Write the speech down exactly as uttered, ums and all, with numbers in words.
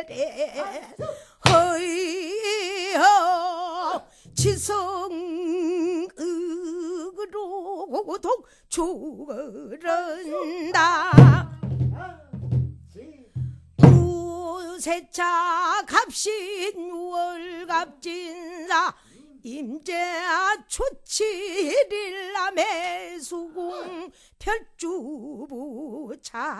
내래 허이허 지성으로 독주른다 두세차 갑신 월갑진사 임재아 초칠일남의 수궁 별주부차